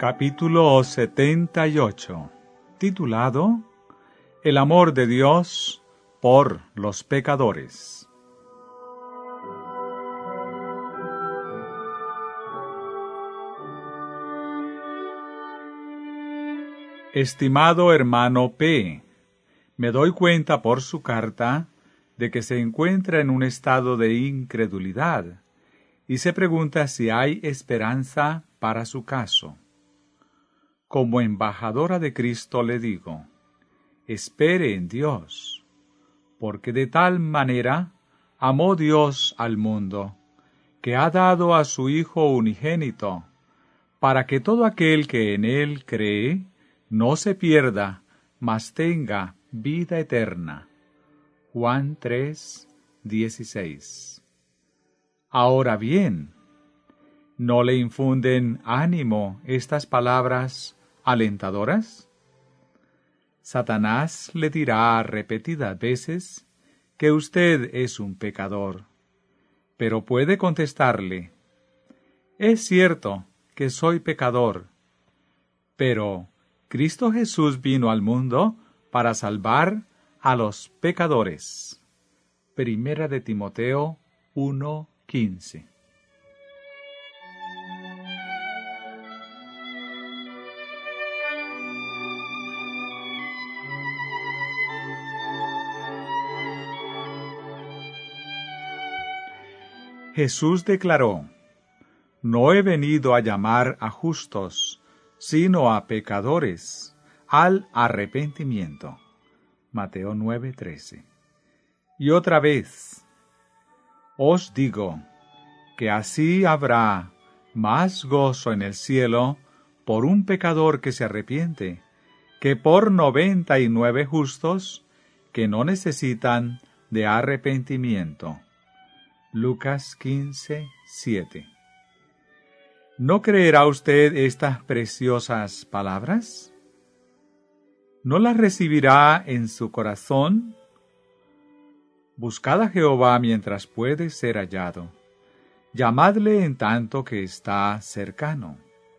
Capítulo 78, titulado El amor de Dios por los pecadores. Estimado hermano P., me doy cuenta por su carta de que se encuentra en un estado de incredulidad y se pregunta si hay esperanza para su caso. Como embajadora de Cristo le digo, espere en Dios, porque de tal manera amó Dios al mundo, que ha dado a su Hijo unigénito, para que todo aquel que en Él cree no se pierda, mas tenga vida eterna. Juan 3:16. Ahora bien, ¿no le infunden ánimo estas palabras alentadoras? Satanás le dirá repetidas veces que usted es un pecador, pero puede contestarle, es cierto que soy pecador, pero Cristo Jesús vino al mundo para salvar a los pecadores. Primera de Timoteo 1:15. Jesús declaró, no he venido a llamar a justos, sino a pecadores, al arrepentimiento. Mateo 9:13. Y otra vez, os digo, que así habrá más gozo en el cielo por un pecador que se arrepiente, que por 99 justos que no necesitan de arrepentimiento. Lucas 15:7. ¿No creerá usted estas preciosas palabras? ¿No las recibirá en su corazón? Buscad a Jehová mientras puede ser hallado. Llamadle en tanto que está cercano.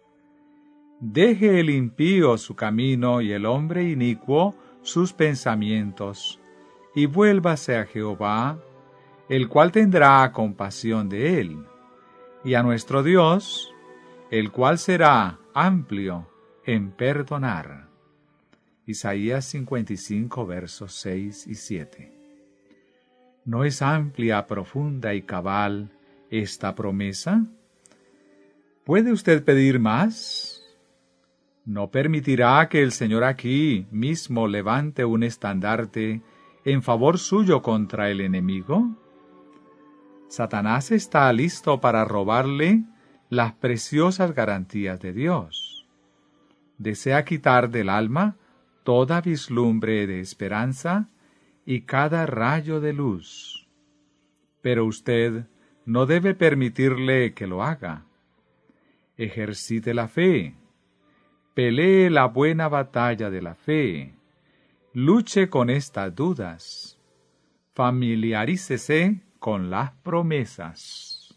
Deje el impío su camino y el hombre inicuo sus pensamientos, y vuélvase a Jehová, el cual tendrá compasión de él, y a nuestro Dios, el cual será amplio en perdonar. Isaías 55, versos 6 y 7. ¿No es amplia, profunda y cabal esta promesa? ¿Puede usted pedir más? ¿No permitirá que el Señor aquí mismo levante un estandarte en favor suyo contra el enemigo? Satanás está listo para robarle las preciosas garantías de Dios. Desea quitar del alma toda vislumbre de esperanza y cada rayo de luz. Pero usted no debe permitirle que lo haga. Ejercite la fe. Pelee la buena batalla de la fe. Luche con estas dudas. Familiarícese con las promesas.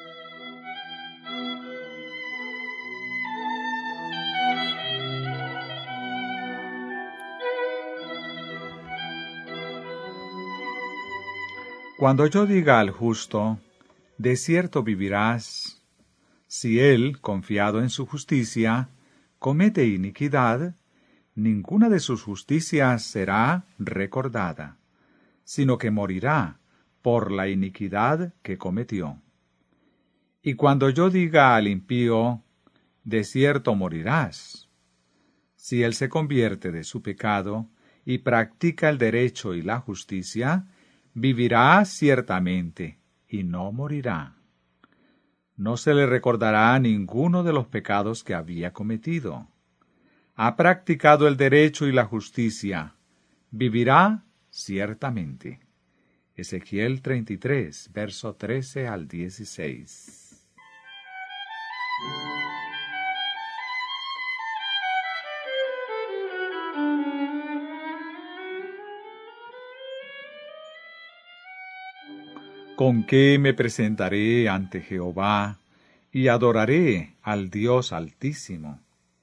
Cuando yo diga al justo, de cierto vivirás, si él, confiado en su justicia, comete iniquidad, ninguna de sus justicias será recordada, sino que morirá por la iniquidad que cometió. Y cuando yo diga al impío, de cierto morirás, si él se convierte de su pecado y practica el derecho y la justicia, vivirá ciertamente y no morirá. No se le recordará ninguno de los pecados que había cometido. Ha practicado el derecho y la justicia, vivirá ciertamente. Ezequiel 33, verso 13 al 16. ¿Con qué me presentaré ante Jehová y adoraré al Dios Altísimo?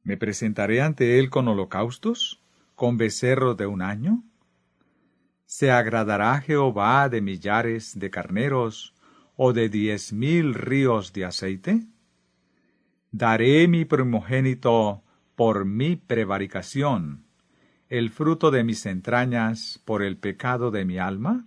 ¿Me presentaré ante él con holocaustos? ¿Con becerros de un año? ¿Se agradará Jehová de millares de carneros, o de 10,000 ríos de aceite? ¿Daré mi primogénito por mi prevaricación, el fruto de mis entrañas por el pecado de mi alma?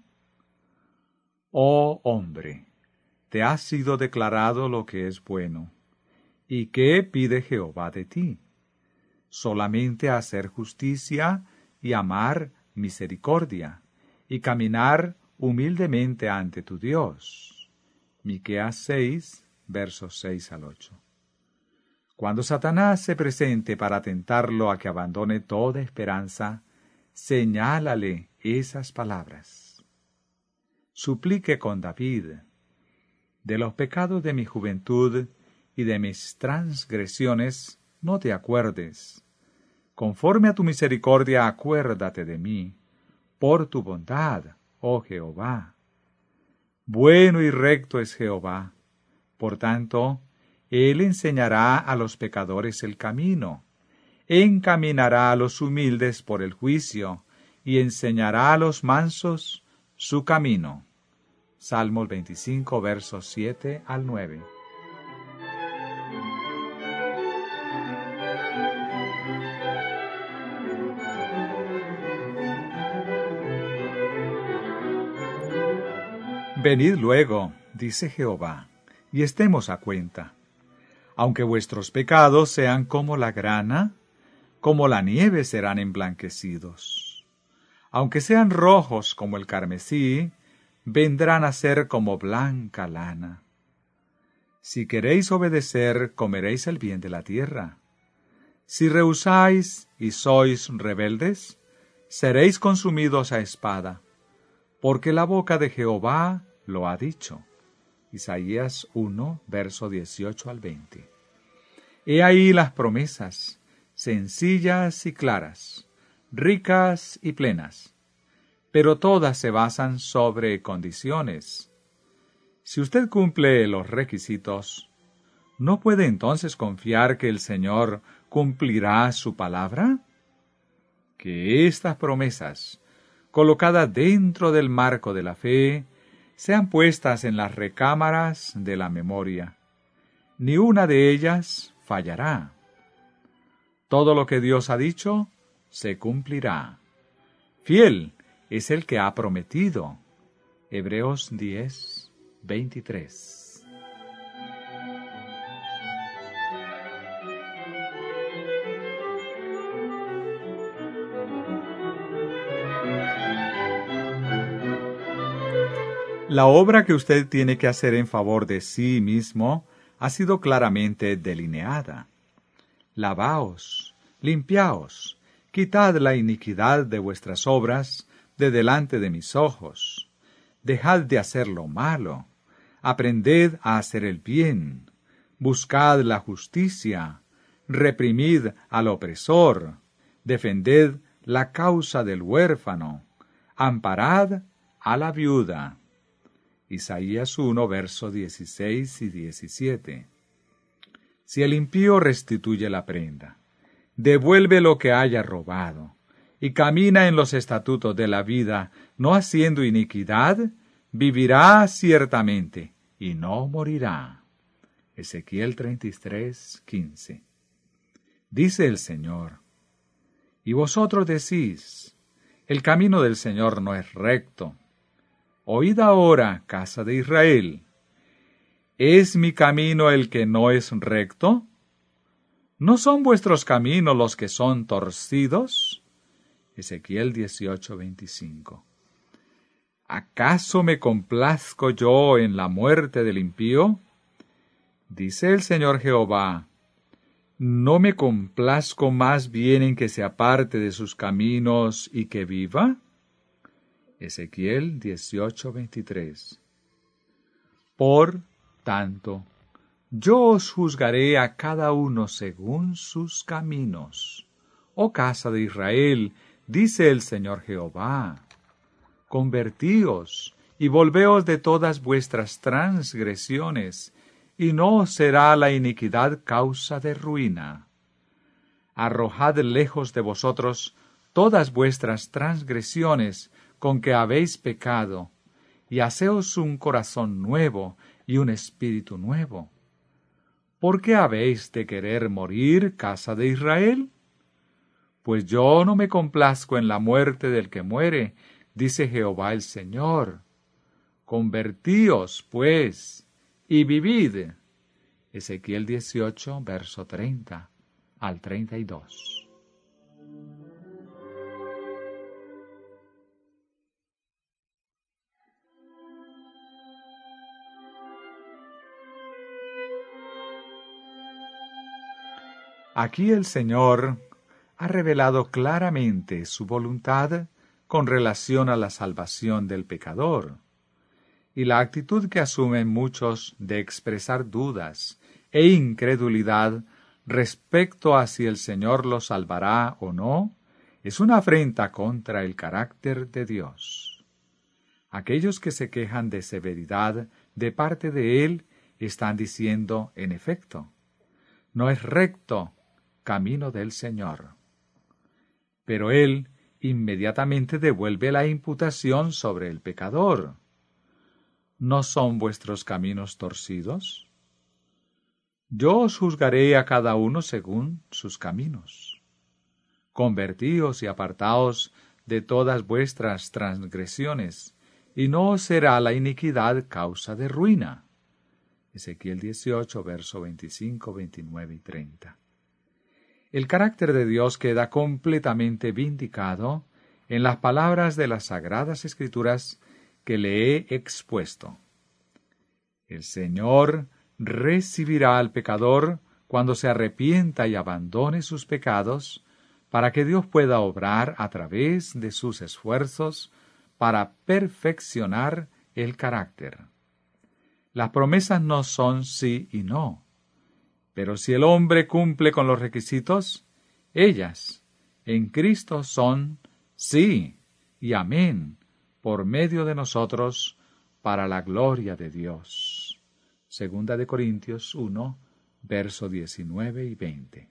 Oh hombre, te ha sido declarado lo que es bueno. ¿Y qué pide Jehová de ti? Solamente hacer justicia y amar misericordia, y caminar humildemente ante tu Dios. Miqueas 6, versos 6 al 8. Cuando Satanás se presente para tentarlo a que abandone toda esperanza, señálale esas palabras. Suplique con David: de los pecados de mi juventud y de mis transgresiones no te acuerdes. Conforme a tu misericordia acuérdate de mí, por tu bondad, oh Jehová. Bueno y recto es Jehová, por tanto, Él enseñará a los pecadores el camino, encaminará a los humildes por el juicio, y enseñará a los mansos su camino. Salmos 25, versos 7 al 9. Venid luego, dice Jehová, y estemos a cuenta. Aunque vuestros pecados sean como la grana, como la nieve serán emblanquecidos. Aunque sean rojos como el carmesí, vendrán a ser como blanca lana. Si queréis obedecer, comeréis el bien de la tierra. Si rehusáis y sois rebeldes, seréis consumidos a espada, porque la boca de Jehová lo ha dicho. Isaías 1, verso 18 al 20. He ahí las promesas, sencillas y claras, ricas y plenas, pero todas se basan sobre condiciones. Si usted cumple los requisitos, ¿no puede entonces confiar que el Señor cumplirá su palabra? Que estas promesas, colocadas dentro del marco de la fe, sean puestas en las recámaras de la memoria. Ni una de ellas fallará. Todo lo que Dios ha dicho se cumplirá. Fiel es el que ha prometido. Hebreos 10, 23. La obra que usted tiene que hacer en favor de sí mismo ha sido claramente delineada. Lavaos, limpiaos, quitad la iniquidad de vuestras obras de delante de mis ojos. Dejad de hacer lo malo, aprended a hacer el bien, buscad la justicia, reprimid al opresor, defended la causa del huérfano, amparad a la viuda. Isaías 1, versos 16 y 17. Si el impío restituye la prenda, devuelve lo que haya robado, y camina en los estatutos de la vida, no haciendo iniquidad, vivirá ciertamente, y no morirá. Ezequiel 33, 15. Dice el Señor: y vosotros decís, el camino del Señor no es recto. Oíd ahora, casa de Israel, ¿es mi camino el que no es recto? ¿No son vuestros caminos los que son torcidos? Ezequiel 18, 25. ¿Acaso me complazco yo en la muerte del impío? Dice el Señor Jehová: ¿no me complazco más bien en que se aparte de sus caminos y que viva? Ezequiel 18, 23. Por tanto, yo os juzgaré a cada uno según sus caminos. Oh casa de Israel, dice el Señor Jehová: convertíos y volveos de todas vuestras transgresiones, y no será la iniquidad causa de ruina. arrojad lejos de vosotros todas vuestras transgresiones con que habéis pecado, y haceos un corazón nuevo y un espíritu nuevo. ¿Por qué habéis de querer morir, casa de Israel? Pues yo no me complazco en la muerte del que muere, dice Jehová el Señor. Convertíos, pues, y vivid. Ezequiel 18, verso 30 al 32. Aquí el Señor ha revelado claramente su voluntad con relación a la salvación del pecador, y la actitud que asumen muchos de expresar dudas e incredulidad respecto a si el Señor los salvará o no, es una afrenta contra el carácter de Dios. Aquellos que se quejan de severidad de parte de Él están diciendo, en efecto, no es recto camino del Señor. Pero Él inmediatamente devuelve la imputación sobre el pecador. ¿No son vuestros caminos torcidos? Yo os juzgaré a cada uno según sus caminos. Convertíos y apartaos de todas vuestras transgresiones, y no os será la iniquidad causa de ruina. Ezequiel 18, verso 25, 29 y 30. El carácter de Dios queda completamente vindicado en las palabras de las Sagradas Escrituras que le he expuesto. El Señor recibirá al pecador cuando se arrepienta y abandone sus pecados, para que Dios pueda obrar a través de sus esfuerzos para perfeccionar el carácter. Las promesas no son sí y no, pero si el hombre cumple con los requisitos, ellas en Cristo son sí y amén por medio de nosotros para la gloria de Dios. Segunda de Corintios 1, verso 19 y 20.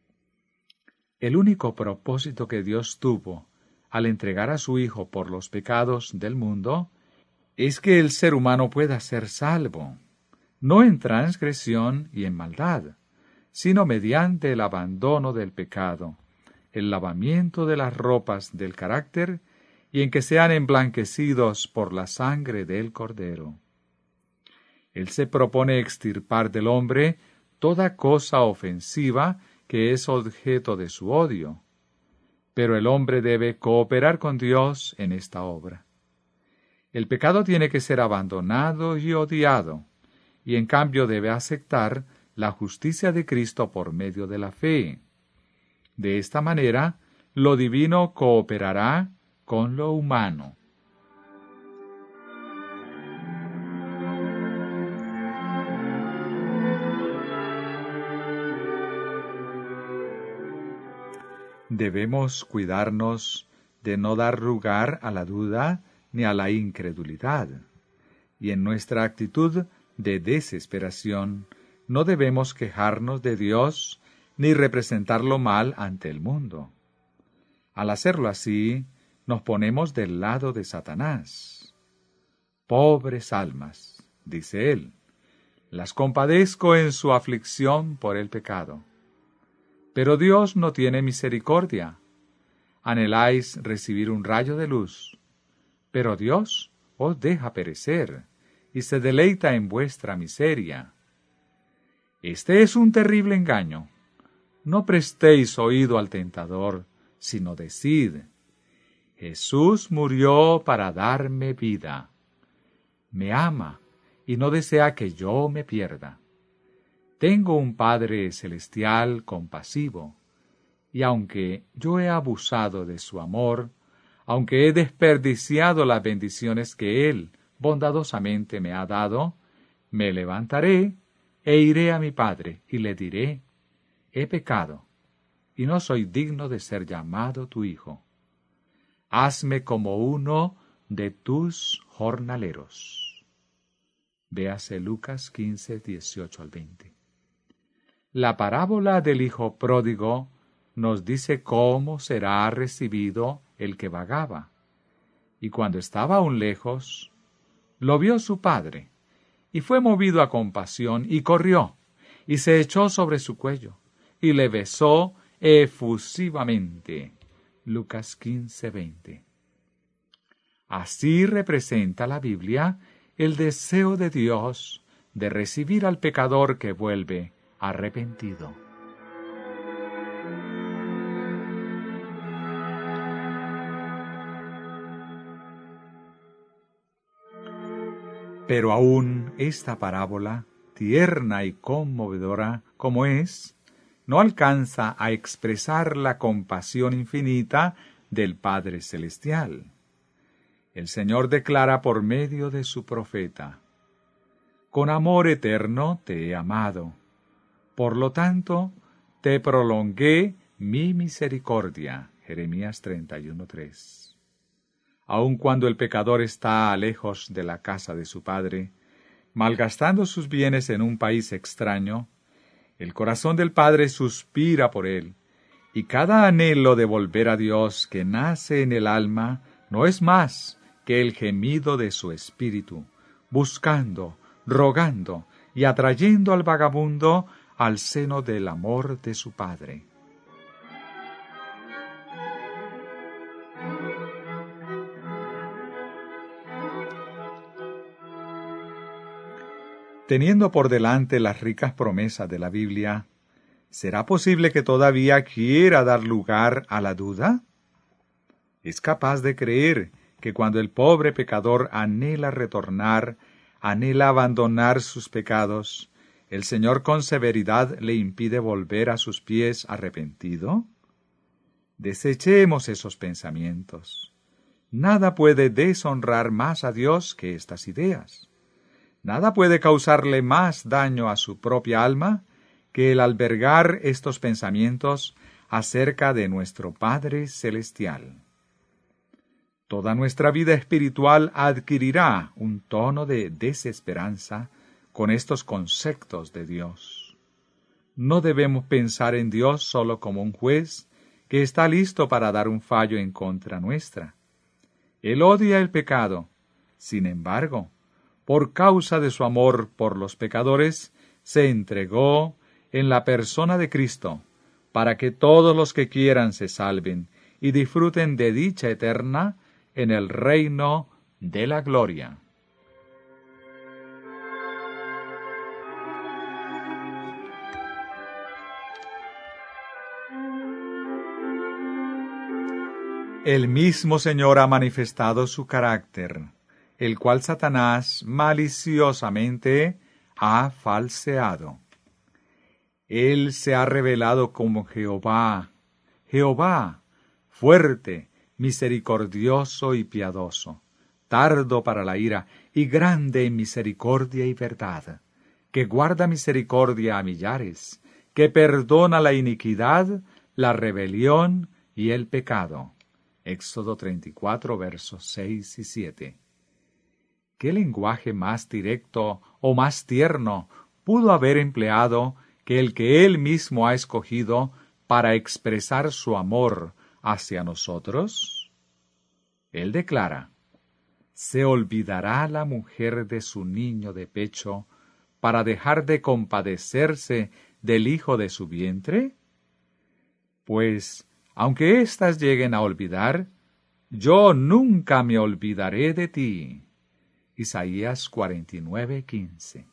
El único propósito que Dios tuvo al entregar a su Hijo por los pecados del mundo es que el ser humano pueda ser salvo, no en transgresión y en maldad, sino mediante el abandono del pecado, el lavamiento de las ropas del carácter y en que sean emblanquecidos por la sangre del Cordero. Él se propone extirpar del hombre toda cosa ofensiva que es objeto de su odio, pero el hombre debe cooperar con Dios en esta obra. El pecado tiene que ser abandonado y odiado, y en cambio debe aceptar la justicia de Cristo por medio de la fe. De esta manera, lo divino cooperará con lo humano. Debemos cuidarnos de no dar lugar a la duda ni a la incredulidad, y en nuestra actitud de desesperación no debemos quejarnos de Dios ni representarlo mal ante el mundo. Al hacerlo así, nos ponemos del lado de Satanás. Pobres almas, dice él, las compadezco en su aflicción por el pecado. Pero Dios no tiene misericordia. Anheláis recibir un rayo de luz, pero Dios os deja perecer y se deleita en vuestra miseria. Este es un terrible engaño. No prestéis oído al tentador, sino decid: Jesús murió para darme vida. Me ama y no desea que yo me pierda. Tengo un Padre celestial compasivo, y aunque yo he abusado de su amor, aunque he desperdiciado las bendiciones que Él bondadosamente me ha dado, me levantaré e iré a mi Padre y le diré: he pecado, y no soy digno de ser llamado tu hijo. Hazme como uno de tus jornaleros. Véase Lucas 15, 18 al 20. La parábola del hijo pródigo nos dice cómo será recibido el que vagaba. Y cuando estaba aún lejos, lo vio su padre, y fue movido a compasión, y corrió, y se echó sobre su cuello, y le besó efusivamente. Lucas 15:20. Así representa la Biblia el deseo de Dios de recibir al pecador que vuelve arrepentido. Pero aún esta parábola, tierna y conmovedora como es, no alcanza a expresar la compasión infinita del Padre Celestial. El Señor declara por medio de su profeta: «Con amor eterno te he amado, por lo tanto te prolongué mi misericordia». Jeremías 31:3. Aun cuando el pecador está lejos de la casa de su Padre, malgastando sus bienes en un país extraño, el corazón del Padre suspira por él, y cada anhelo de volver a Dios que nace en el alma no es más que el gemido de su espíritu, buscando, rogando y atrayendo al vagabundo al seno del amor de su Padre. Teniendo por delante las ricas promesas de la Biblia, ¿será posible que todavía quiera dar lugar a la duda? ¿Es capaz de creer que cuando el pobre pecador anhela retornar, anhela abandonar sus pecados, el Señor con severidad le impide volver a sus pies arrepentido? Desechemos esos pensamientos. Nada puede deshonrar más a Dios que estas ideas. Nada puede causarle más daño a su propia alma que el albergar estos pensamientos acerca de nuestro Padre Celestial. Toda nuestra vida espiritual adquirirá un tono de desesperanza con estos conceptos de Dios. No debemos pensar en Dios solo como un juez que está listo para dar un fallo en contra nuestra. Él odia el pecado. Sin embargo, por causa de su amor por los pecadores, se entregó en la persona de Cristo, para que todos los que quieran se salven y disfruten de dicha eterna en el reino de la gloria. El mismo Señor ha manifestado su carácter, el cual Satanás maliciosamente ha falseado. Él se ha revelado como Jehová, Jehová, fuerte, misericordioso y piadoso, tardo para la ira y grande en misericordia y verdad, que guarda misericordia a millares, que perdona la iniquidad, la rebelión y el pecado. Éxodo 34, versos 6 y 7. ¿Qué lenguaje más directo o más tierno pudo haber empleado que el que Él mismo ha escogido para expresar su amor hacia nosotros? Él declara: ¿se olvidará la mujer de su niño de pecho para dejar de compadecerse del hijo de su vientre? Pues, aunque éstas lleguen a olvidar, yo nunca me olvidaré de ti. Isaías 49:15.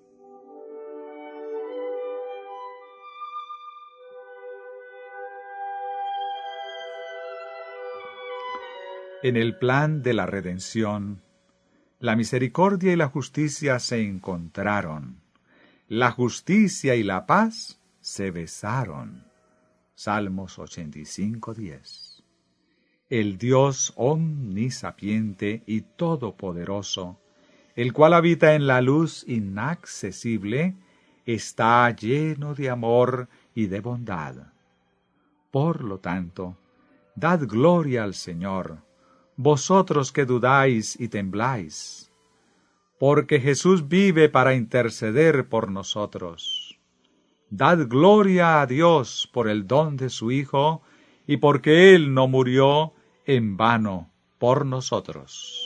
En el plan de la redención, la misericordia y la justicia se encontraron. La justicia y la paz se besaron. Salmos 85:10. El Dios omnisapiente y todopoderoso, el cual habita en la luz inaccesible, está lleno de amor y de bondad. Por lo tanto, dad gloria al Señor, vosotros que dudáis y tembláis, porque Jesús vive para interceder por nosotros. Dad gloria a Dios por el don de su Hijo, y porque Él no murió en vano por nosotros.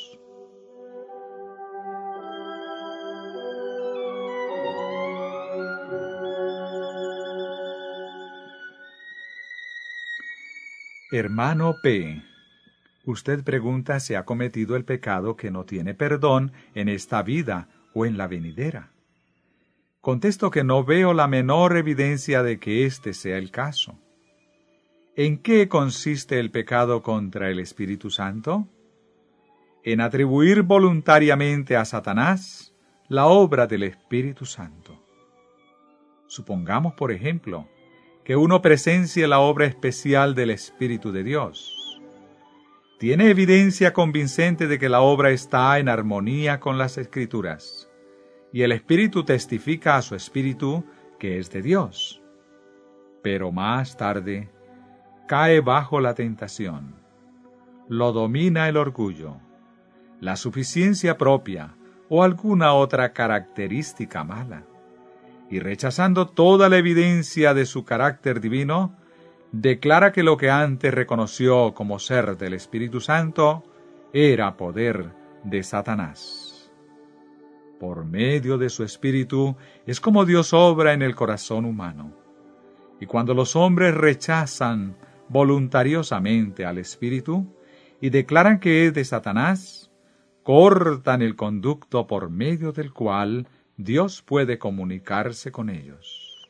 Hermano P., usted pregunta si ha cometido el pecado que no tiene perdón en esta vida o en la venidera. Contesto que no veo la menor evidencia de que este sea el caso. ¿En qué consiste el pecado contra el Espíritu Santo? En atribuir voluntariamente a Satanás la obra del Espíritu Santo. Supongamos, por ejemplo, que uno presencie la obra especial del Espíritu de Dios. Tiene evidencia convincente de que la obra está en armonía con las Escrituras, y el Espíritu testifica a su Espíritu que es de Dios. Pero más tarde, cae bajo la tentación. Lo domina el orgullo, la suficiencia propia o alguna otra característica mala. Y rechazando toda la evidencia de su carácter divino, declara que lo que antes reconoció como ser del Espíritu Santo era poder de Satanás. Por medio de su Espíritu es como Dios obra en el corazón humano. Y cuando los hombres rechazan voluntariosamente al Espíritu y declaran que es de Satanás, cortan el conducto por medio del cual Dios puede comunicarse con ellos.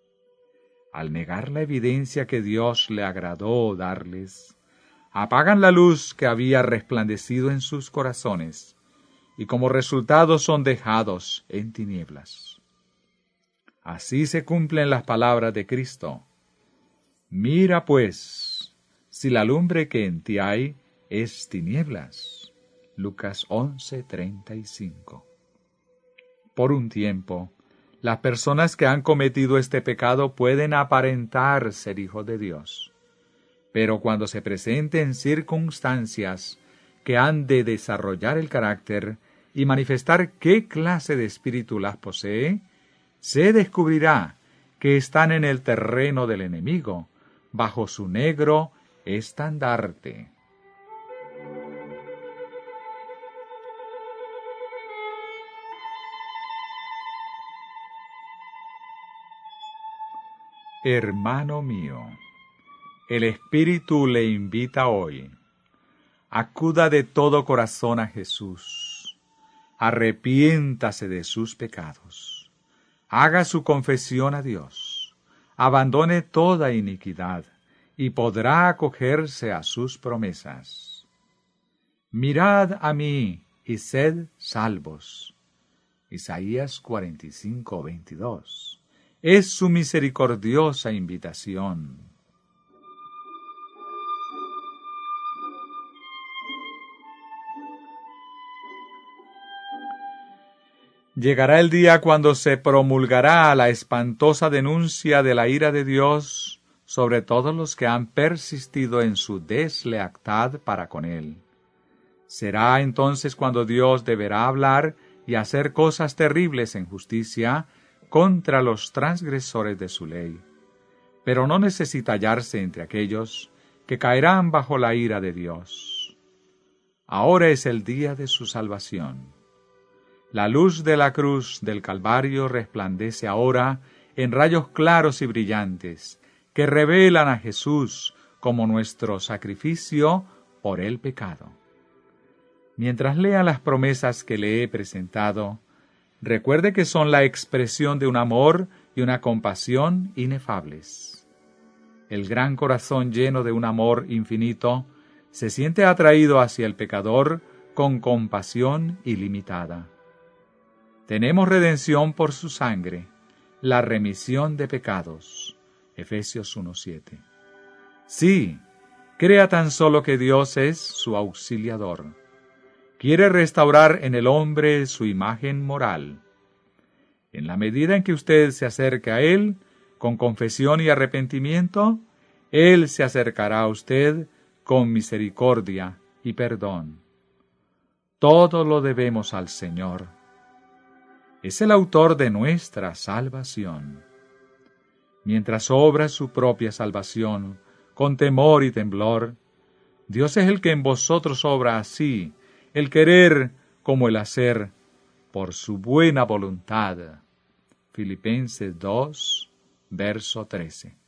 Al negar la evidencia que Dios le agradó darles, apagan la luz que había resplandecido en sus corazones, y como resultado son dejados en tinieblas. Así se cumplen las palabras de Cristo. Mira pues, si la lumbre que en ti hay es tinieblas. Lucas 11:35. Por un tiempo, las personas que han cometido este pecado pueden aparentar ser hijos de Dios. Pero cuando se presenten circunstancias que han de desarrollar el carácter y manifestar qué clase de espíritu las posee, se descubrirá que están en el terreno del enemigo, bajo su negro estandarte. Hermano mío, el Espíritu le invita hoy. Acuda de todo corazón a Jesús. Arrepiéntase de sus pecados. Haga su confesión a Dios. Abandone toda iniquidad y podrá acogerse a sus promesas. Mirad a mí y sed salvos. Isaías 45:22. Es su misericordiosa invitación. Llegará el día cuando se promulgará la espantosa denuncia de la ira de Dios sobre todos los que han persistido en su deslealtad para con Él. Será entonces cuando Dios deberá hablar y hacer cosas terribles en justicia contra los transgresores de su ley, pero no necesita hallarse entre aquellos que caerán bajo la ira de Dios. Ahora es el día de su salvación. La luz de la cruz del Calvario resplandece ahora en rayos claros y brillantes que revelan a Jesús como nuestro sacrificio por el pecado. Mientras lea las promesas que le he presentado, recuerde que son la expresión de un amor y una compasión inefables. El gran corazón lleno de un amor infinito se siente atraído hacia el pecador con compasión ilimitada. Tenemos redención por su sangre, la remisión de pecados. Efesios 1:7. Sí, crea tan solo que Dios es su auxiliador. Quiere restaurar en el hombre su imagen moral. En la medida en que usted se acerque a Él, con confesión y arrepentimiento, Él se acercará a usted con misericordia y perdón. Todo lo debemos al Señor. Es el autor de nuestra salvación. mientras obra su propia salvación, con temor y temblor. Dios es el que en vosotros obra así, el querer como el hacer, por su buena voluntad. Filipenses 2, verso 13.